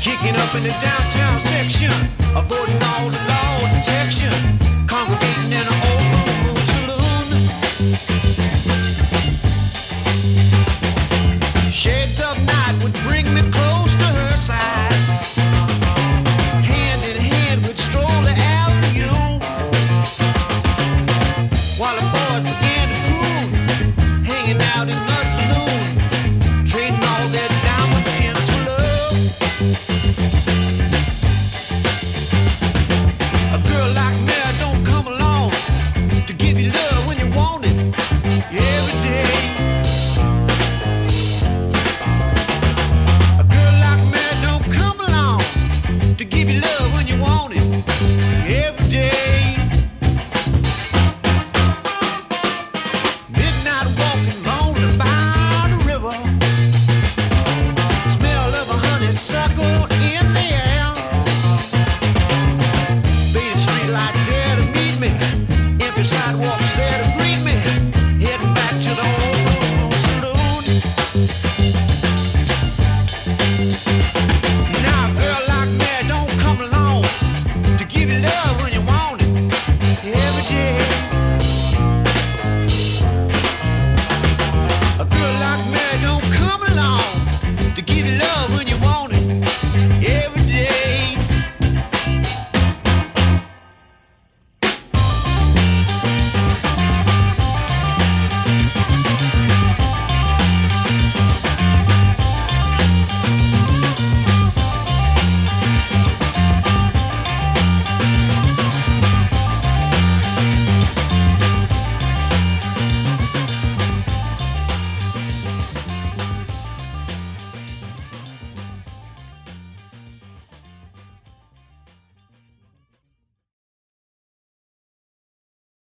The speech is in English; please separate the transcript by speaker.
Speaker 1: Kicking up in the downtown section, avoiding all the law detection, congregating in an old blue moon saloon. Shades of night would bring me close to her side. Hand in hand we'd stroll the avenue, while the boys began to prove, hanging out in the saloon, trading all their diamond pins for love. A girl like me don't come along to give you love when you want it every day. A girl like me don't come along to give you love when you want it every day. Midnight walking lonely by the river, smell of a honeysuckle in